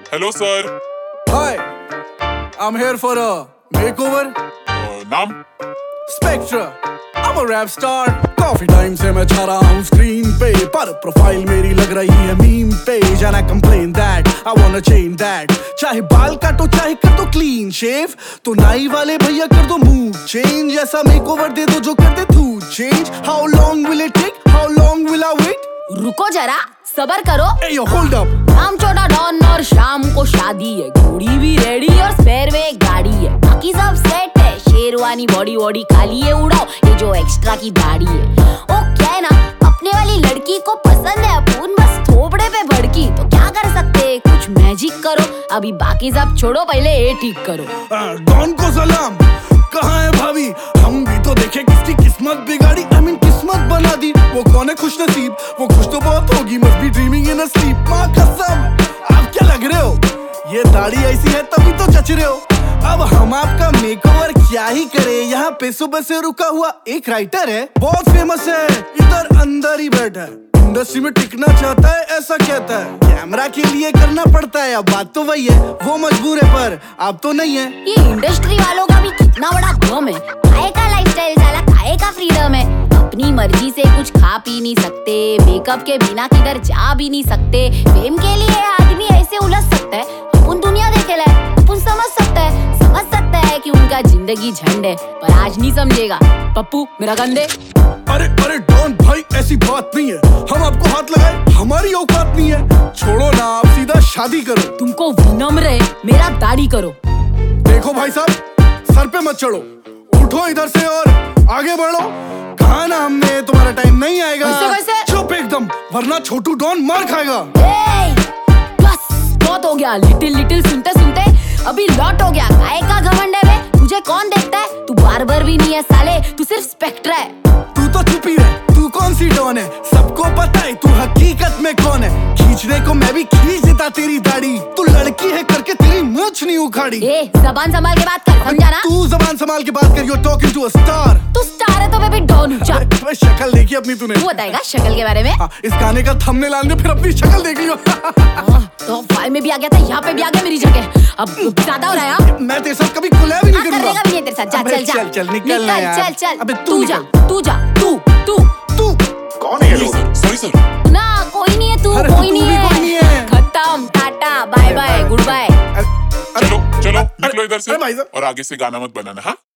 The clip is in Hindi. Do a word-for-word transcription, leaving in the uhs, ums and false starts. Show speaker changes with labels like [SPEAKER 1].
[SPEAKER 1] Hello sir.
[SPEAKER 2] Hi, I'm here for a makeover.
[SPEAKER 1] नाम?
[SPEAKER 2] Spectra, I'm a rap star. काफी टाइम से मैं छा रहा हूँ स्क्रीन पे, पर प्रोफाइल मेरी लग रही है meme page and I complain that I wanna change that. चाहे बाल काटो चाहे कर दो क्लीन शेव, तो नाई वाले भैया कर दो मूड चेंज, ऐसा मेकओवर दे दो जो कर दे तू change. How long will it take? How long will I wait?
[SPEAKER 3] रुको जरा, सबर करो.
[SPEAKER 2] Hey yo, hold up.
[SPEAKER 3] नाम छोटा डॉन और शाम को शादी है, घोड़ी भी रेडी और स्पेयर में गाड़ी है, बाकी सब सेट है. शेरवानी बॉडी बॉडी खाली है, उड़ाओ ये जो एक्स्ट्रा की दाढ़ी है. ओ क्या है ना, अपने वाली लड़की को पसंद है अपुन, बस थोपड़े पे भड़की, तो क्या कर सकते, कुछ मैजिक करो. अभी बाकी सब छोड़ो, पहले ये ठीक करो.
[SPEAKER 2] डॉन को सलाम, कहाँ है भाभी? हम भी तो देखे किसकी किस्मत बिगाड़ी, आई मीन किस्मत बना दी. वो कौन है खुश नसीब, वो खुश तो बहुत होगी, must be dreaming in a sleep. माँ कसम, आप क्या लग रहे हो, ये दाढ़ी ऐसी है तभी तो जच रहे हो. अब हम आपका मेकओवर क्या ही करे, यहाँ पे सुबह से रुका हुआ एक राइटर है, बहुत फेमस है, इधर अंदर ही बैठा है, इंडस्ट्री में टिकना चाहता है ऐसा कहता है. कैमरा के लिए करना पड़ता है, अब बात तो वही है, वो मजबूर है पर आप तो नहीं है.
[SPEAKER 3] ये इंडस्ट्री वालों का भी कितना बड़ा गम है, खाए का लाइफस्टाइल साला, खाए का फ्रीडम है. अपनी मर्जी से कुछ खा पी नहीं सकते, मेकअप के बिना किधर जा भी नहीं सकते. फेम के लिए आदमी ऐसे उलझ सकता है, अपन दुनिया देखे लाए, अपन समझ सकता है, समझ सकता है कि उनका जिंदगी झंड है, पर आज नहीं समझेगा पप्पू मेरा गंदे.
[SPEAKER 2] अरे अरे डॉन भाई, ऐसी बात नहीं है, हम आपको हाथ लगाए हमारी औकात नहीं है. छोड़ो ना, आप सीधा शादी करो.
[SPEAKER 3] तुमको विनम्र है, मेरा दाढ़ी करो.
[SPEAKER 2] देखो भाई साहब, सर पे मत चढ़ो, उठो इधर से और आगे बढ़ो. कहा ना हमने, तुम्हारा टाइम नहीं आएगा.
[SPEAKER 3] कैसे कैसे?
[SPEAKER 2] चुप एकदम, वरना छोटू डॉन मार खाएगा.
[SPEAKER 3] ए, बस बहुत हो गया, लिटिल लिटिल सुनते सुनते अभी लॉट हो गया. काय का घमंड है बे, तुझे कौन देखता है, तू बार्बर भी नहीं है साले, तू सिर्फ स्पेक्ट्रा है.
[SPEAKER 2] तू तो चुप ही रह, तू कौन सी डॉन है, सबको पता है तू हकीकत में कौन है. खींचने को मैं भी खींच देता तेरी दाढ़ी, तू लड़की है करके तेरी मूंछ नहीं उखाड़ी.
[SPEAKER 3] ए, जबान संभाल के बात कर, समझा ना.
[SPEAKER 2] तू जबान संभाल के बात कर, you are talking to a star.
[SPEAKER 3] तू स्टार है तो मैं भी डॉन हूँ. चल,
[SPEAKER 2] अबे शक्ल देखी अपनी तूने?
[SPEAKER 3] तू बताएगा शक्ल के बारे में.
[SPEAKER 2] हाँ, इस गाने का थंबनेल डाल दे, फिर अपनी शक्ल देख लियो.
[SPEAKER 3] हाँ, तो फाइल में भी आ गया था, यहाँ पे भी आ गया मेरी जगह. अब ज्यादा हो रहा है. हाँ?
[SPEAKER 2] मैं तेरे साथ कभी कोलैब भी नहीं करूंगा.
[SPEAKER 3] करेगा भी नहीं तेरे साथ. जा
[SPEAKER 2] अबे
[SPEAKER 3] चल जा,
[SPEAKER 2] चल चल निकल ना यार.
[SPEAKER 3] चल चल.
[SPEAKER 2] अबे
[SPEAKER 3] तू जा, तू जा, तू तू
[SPEAKER 2] तू
[SPEAKER 1] कौन है ये लोग? Sorry sir.
[SPEAKER 3] ना, कोई नहीं है तू,
[SPEAKER 2] अरे तू
[SPEAKER 3] कोई नहीं
[SPEAKER 2] भी
[SPEAKER 3] है.
[SPEAKER 2] कोई नहीं है.
[SPEAKER 3] खत्म, tata, bye bye, goodbye.
[SPEAKER 1] चलो चलो निकलो इधर से,
[SPEAKER 2] अरे भाई साहब.
[SPEAKER 1] और आगे से गाना मत बनाना. हाँ